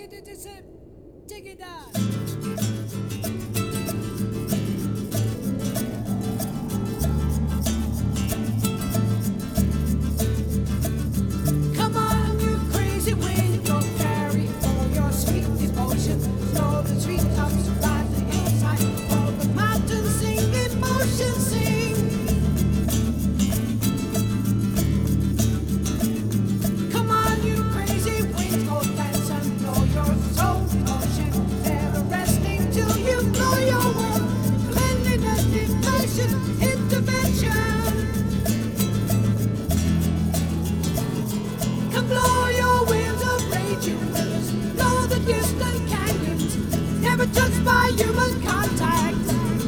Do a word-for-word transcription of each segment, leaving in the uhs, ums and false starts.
it, it, it's a dig it down. Come on, you crazy wind, don't carry all your sweet devotion. Know the treetops ride the hillside, all the mountains sing emotion, sing. Come on, you crazy wind, go dance and know your soul devotion. Never resting till you know your world. Cleanliness, devotion, intervention. Come blow your winds of raging rivers, blow the distant canyons, never touched by human contact.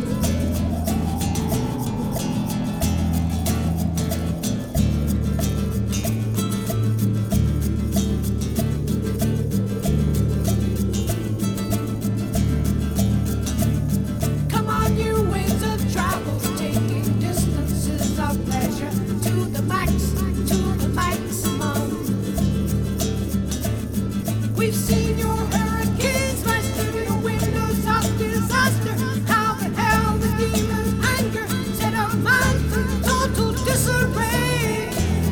Come on, you winds of travel, taking distances of pleasure to the max, to the maximum. We've seen your hurricanes smash through your windows of disaster. How the hell the demon anger set our minds in total disarray.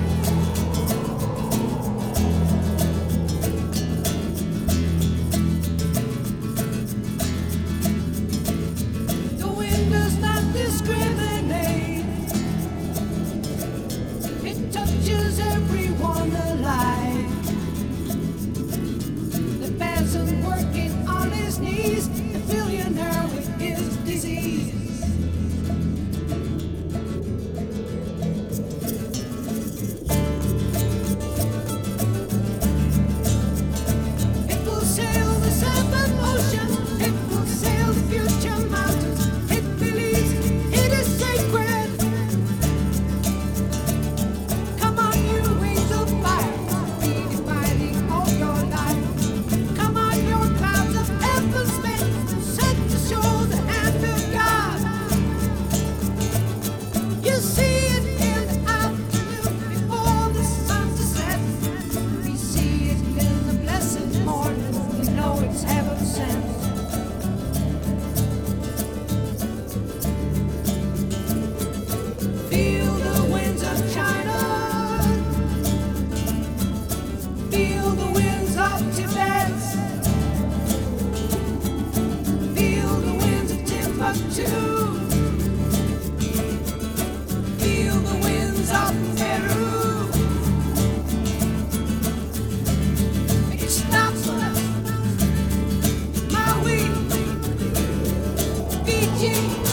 The wind does not discriminate. It touches everyone alive. The peasant working on his knees, the billionaire with his disease. It will sail the seven oceans, it will sail the future mountains. It believes it is sacred. Come on, you wings of fire, redefining all your life. Come on, your clouds of heaven spent, set to show the hand of God. You see it in the afternoon before the sun to set. We see it in the blessed morning, we know it's heaven sent. Feel the winds of China, feel the winds of Tibet, feel the winds of Timbuktu, feel the winds of Peru. It stops us, Maui, Fiji.